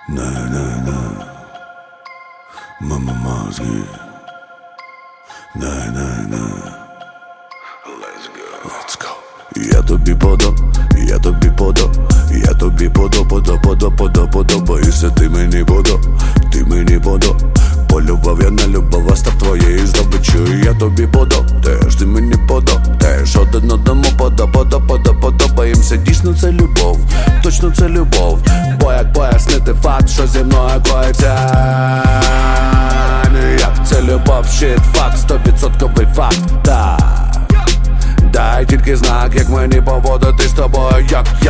На-на-на, мама мозги. На-на-на, let's go. Я тобі подо, я тобі подо, я тобі подобаєшся, ти мені подо. Полюбав я на любов, а став твоєю здобиччю. Я тобі подо, теж ти мені подо, теж один одному подобаємося. Дійсно це любов, точно це любов. Бо як пояснити факт, що зі мною коїться? Як це любов, щит, факт, 100% факт, так. Дай тільки знак, як мені поводити з тобою.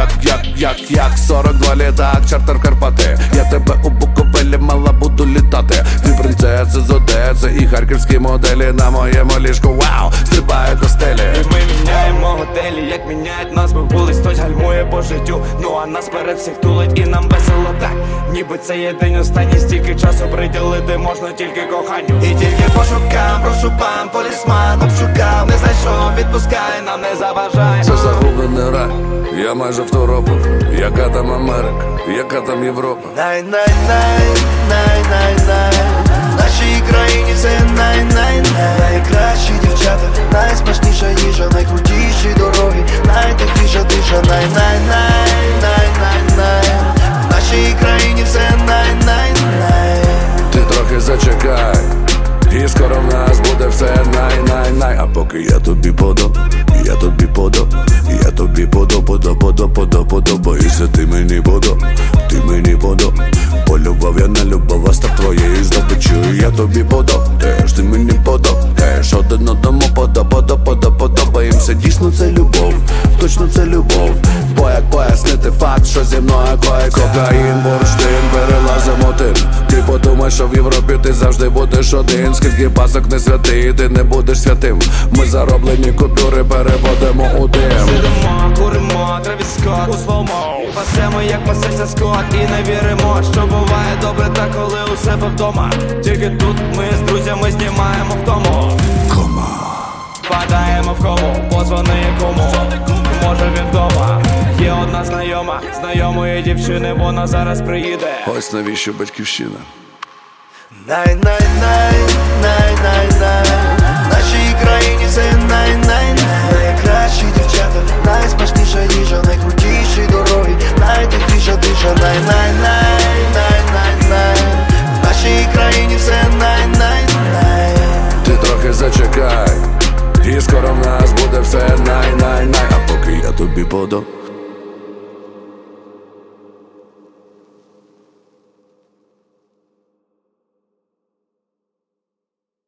Як 42 літак, чартер Карпати. Я тебе у Буковелі мала буду літати. Дві принцеси з Одеси і харківські моделі на моєму ліжку, вау, стрибають до стелі. І ми міняємо готелі, як міняють назви вулиць. Хтось гальмує по життю, ну а нас перед всіх тулить. І нам весело так, ніби це є день останній. Стільки часу приділити можна тільки коханню. І тільки пошукав, прошу пан, полісман обшукав, не знайшов, відпускай, нам не заважай. Це загублений рай, я майже второпав. Яка там Америка, яка там Європа? Най-най-най, в нашій країні це най-най-най. Найкращі дівчата, найсмачніша їжа, найкрутіші дороги, найтепліша тиша. Най-най-най, в нашій країні все най-най-най. Ти трохи зачекай, і скоро в нас буде все най-най-най. А поки я тобі подо, я тобі подо, я тобі подобаєшся, ти мені подо. Полюбав я на любов, а став твоєю здобиччю. Я тобі подо, теж ти мені подо, теж один одному подобаємося. Дійсно це любов, точно це любов. Бо як пояснити факт, що зі мною коїться? Кокаїн, бурштин, перелазимо тин. Ти подумай, що в Європі ти завжди будеш один. Скільки пасок не святий, ти не будеш святим. Ми зароблені купюри переводимо у дим. Сидимо, куримо, Тревіс Скотт у слоумо. Пасемо, як пасеться скот, і не віримо, що буває добре, та коли у себе вдома. Тільки тут ми з друзями знімаємо втому. Впадаємо в кому, позвони кому, може він вдома. Є одна знайома, знайомої дівчини, вона зараз приїде. Ось навіщо батьківщина. Най-най-най, в нашій країні це най-най-най. Найкращі дівчата, найсмачніша їжа, найкрутіші дороги, найтепліша тиша. Най-най-най, в нашій країні все най-най-най. Ти трохи зачекай, і скоро в нас буде все най-най-най. А поки я тобі подо,